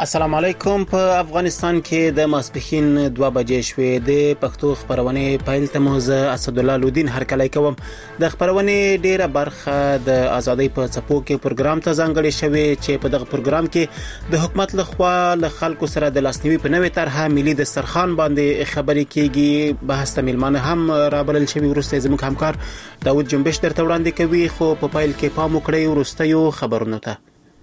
السلام علیکم. په افغانستان کې د ماسپښین 2 بجې شوې. د پښتو خبرونه پیل ته موزه اسد الله لودین هرکلی کوم. د خبرونه ډیره برخه د ازادۍ په څپو کې پروګرام ته ځانګړې شوې چې په دغه پروګرام کې د حکومت لخوا له خلکو سره د لاسنیوي په نوې طرحه ملي دسترخوان باندې خبرې کیږي. بحث ته ملمانه هم رابلل شوی. ورسته زموږ همکار داود جنبش درته وړاندې کوي. خو په پایل کې پام وکړئ ورستیو خبرونو ته.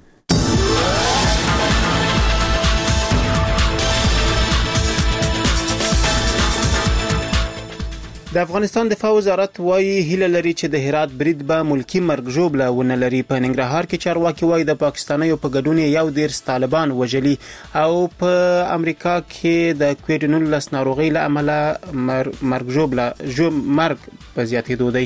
د افغانستان دفاع وزارت وايي هیله لري چې د هرات برید به ملکی مرګ ژوبله ونه لري. په ننګرهار کې چارواکي وايي د پاکستانیو په ګډون یو ډیر طالبان وژلي او په امریکا کې د کووډ-19 ناروغي له امله مرګ ژوبله مرګ په زیاتېدو دی.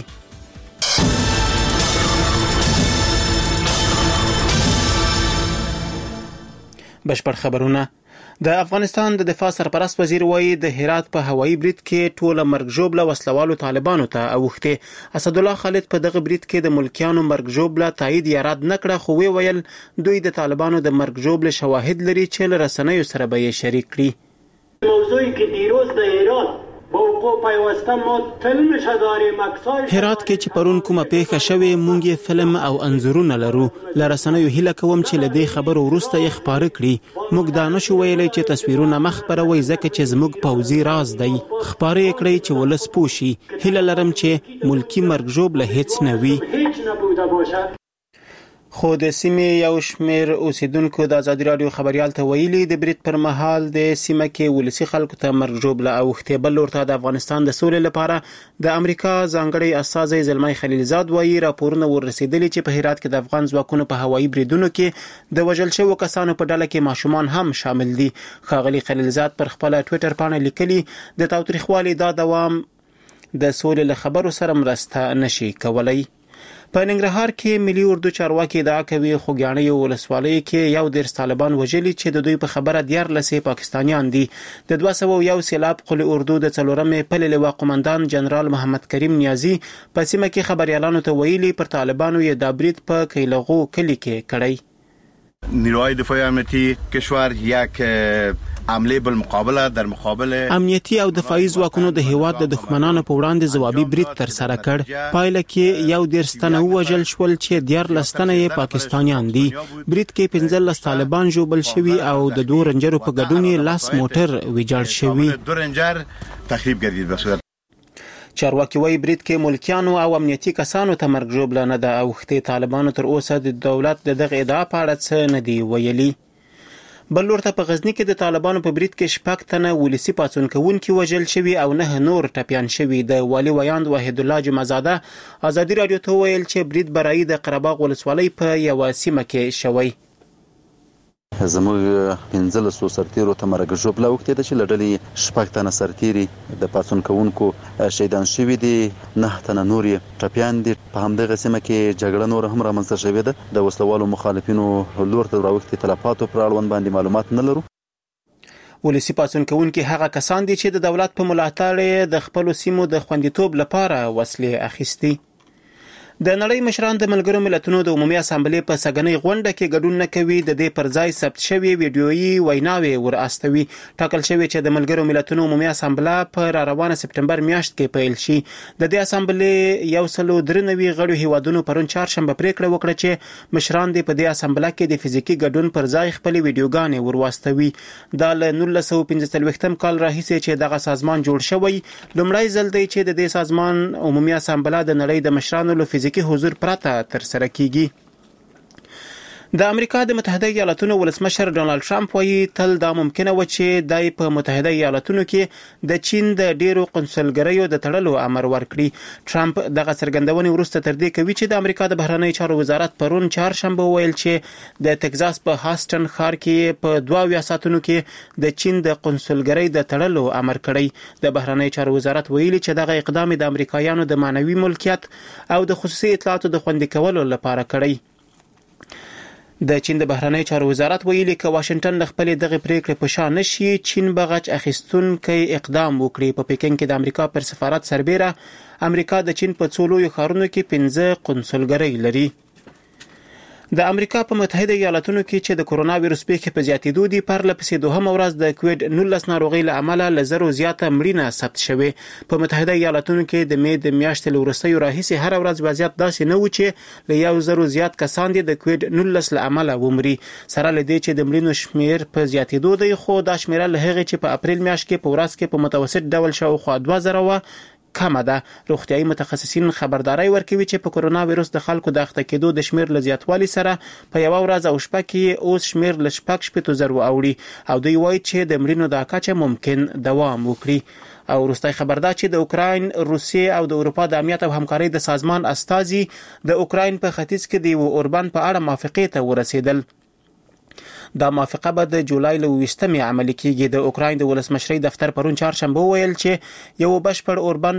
بشپړ خبرونه. د افغانستان د دفاع سرپرست وزیر وایي د هرات په هوایي برید کې ټوله مرګ ژوبله وسلوالو طالبانو ته اوښته. اسد الله خالد په دغه برید کې د ملکیانو مرګ ژوبله تایید یا رد نکړه، خو وی ویل دوی د طالبانو د مرګ ژوبله شواهد لري چې له رسنیو سره به یې شریک کړي. موضوعی که دیروز د هرات با وقوع پیوسته ما فیلمش داریم عکسای هرات کې چې پرون کومه پیښه شوې مونږ یې فلم او انځورونه لرو. له رسنیو هیله کوم چې له دې خبرو وروسته یې خپاره کړي. موږ دا نشو ویلی چې تصویرونه مخ خپروي ځکه چې زموږ پوځي راز دی. خپاره یې کړئ چې ولس پوه شي. هیله لرم چې ملکی مرګ ژوبله هیڅ نه وي. خو د سیمې یو شمیر اوسیدونکو د ازادي رادیو خبريال ته ویلي د برید پر مهال د سیمه کې ولسی خلکو ته مرګ ژوبله اوښته. بل ورته د افغانستان د سولې لپاره د امریکا ځانګړي استازی زلمای خلیلزاد وایي راپورونه ورسېدلي چې په هرات کې د افغان ځواکونو په هوایي بریدونو کې د وژل شوو کسانو په ډله کې ماشومان هم شامل دي. ښاغلي خلیلزاد پر خپل ټوئیټر باندې لیکلي د تاوتریخوالي دا دوام د سولې له خبرو سره مرسته نشي کولای. په ننګرهار کې ملي اردو چارواکي ادعا کوي خوږیاڼي ولسوالۍ کې یو ډیر طالبان وژلي چې د دوی په خبره 14 پاکستانیان دي. د 201 سیلاب قل اردو د 4مې پلې لواء قومندان جنرال محمد کریم نیازی په سیمه کې خبريالانو ته ویلي پر طالبانو یې د برید په کیلغو کلی کې کړی. نیروهای دفاعی امنیتی کشور یک عمله بالمقابله در مقابل امنیتی او دفاعي ځواکونو د هیواد د دښمنانو په وړاندې ځوابي برید تر سره کړ. پایله کې یو ډیر ستنه وژل شول چې 14 ستنه یې پاکستانیان دي. برید کې 15 طالبان ژوبل شوي او د 2 رنجرو په ګډون 10 موټر ویجاړ شوي. 2 رنجر تخریب گردید به صورت چارواکي وایي برید کې ملکیانو او امنیتي کسانو ته مرګ ژوبله نه ده اوښته. طالبانو تر اوسه د دولت دغه ادعا په اړه څه نه دی ویلي. بل ورته په غزنی کې د طالبانو په برید کې 6 تنه ولسی پاڅون کوونکي وژل شوي او 9 نور ټپيان شوي. د والي ویاند وحید الله جمعزاده ازادي رادیو ته ویل چې برید برای د قرهباغ ولسوالۍ په یو سیمه کې شوی. زموږ 15 سرتیرو ته مرګ ژوبله وکړه چې لړلې 6 تنه سرتیري د پاڅون کوونکو شهیدان شوي دي. 9 تنه نور ټپيان دي. په همدغه سیمه کې جګړه نور هم رامنځته شوې ده. د وسلوالو مخالفینو لور ته راوښتي تلفاتو پر اړوند باندې معلومات نه لرو. ولسی پاڅون کوونکي هغه کسان دي چې د دولت په ملاتړ د خپل سیمو د خوندیتوب لپاره وسلې اخیستي. د نړۍ مشران د ملګرو ملتونو د عمومي اسامبلې په سګنۍ غونډه کې ګډون نه کوي. د دې پر ځای ثبت شوی ویډیويي ویناوي ور استوي. ټاکل شوی چې د ملګرو ملتونو عمومي اسامبلې په روانه سپټمبر میاشت کې پیل شي. د دې اسامبلې یو سلو درنوي غړو هیوادونو پرون چهارشنبه پریکړه وکړه چې مشران د په دې اسامبلې کې د فزیکی ګډون پر ځای خپل ویډیوګانې ور واستوي. د 1945 کال راهیسې چې دغه سازمان جوړ شوی لومړی ځل دی چې د دې سازمان عمومي اسامبلې د نړۍ د مشرانو له فزیکی حضور پرته تر سره کیږي. د امریکا د متحده ایالاتونو ولسمشر ډونالد ټرمپ وایي تل دا ممکنه و چې دای په متحده ایالاتونو کې د چین د ډیرو قنصلګریو د تړلو امر ورکړي. ټرمپ دغه څرګندونې وروسته تر دې کوي چې د امریکا د بهرنی چارو وزارت پرون چهارشنبه ویل چې د تگزاس په هاستن ښار کې په 22 ساعتونو کې د چین د قنصلګری د تړلو امر کړی. د بهرنی چارو وزارت ویلي چې دغه اقدام د امریکایانو د معنوي ملکیت او د خصوصي اطلاعاتو د خوندي کولو لپاره کړی. د چین د بهرنی چارو وزارت ویلي چې واشنگټن له خپل دغه پریکړې په شان نشي چین بغچ اخیستونکي اقدام وکړي. په پکین کې د امریکا پر سفارت سربېره امریکا د چین په څو لویو ښارونو کې 15 قنصلګرۍ لري. د امریکا په متحده ایالاتونو کې چې د کورونا وایروس پیښې په زیاتېدو دي پرله پسې دوهمه ورځ د کووډ-19 ناروغۍ له امله له زرو زیاته مړینه ثبت شوې. په متحده ایالاتونو کې د مې د میاشتې له وروستیو راهیسې هر ورځ وضعیت داسې نه و چې له 1,000 زیات کسان د کووډ-19 له امله ومري. سره له دې چې د مړینو شمیر په زیاتېدو دی، خو دا شمیره له هغې چې په اپریل میاشت کې په ورځ کې په متوسط ډول شاوخوا 2,000 و کمه ده. روغتیايي متخصصین خبرداري ورکوي چې په کورونا وایروس د خلکو د اخته کېدو د شمیر له زیاتوالي سره په یو ورځ او شپه کې اوس شمیر له 6,000 اوړي او دوی وایي چې د مړینو د کچه ممکن دوام وکړي. او وروستی خبر ده چې د اوکراین، روسیې او د اروپا د امنیت او همکارۍ د سازمان استازي د اوکراین په ختیځ کې د اوربان په اړه موافقې ته ورسېدل. دا موافقه به د جولای له 20مې عملي کیږي. د اوکراین د ولسمشرۍ دفتر پرون چهارشنبه ویل چې یو بشپړ اوربان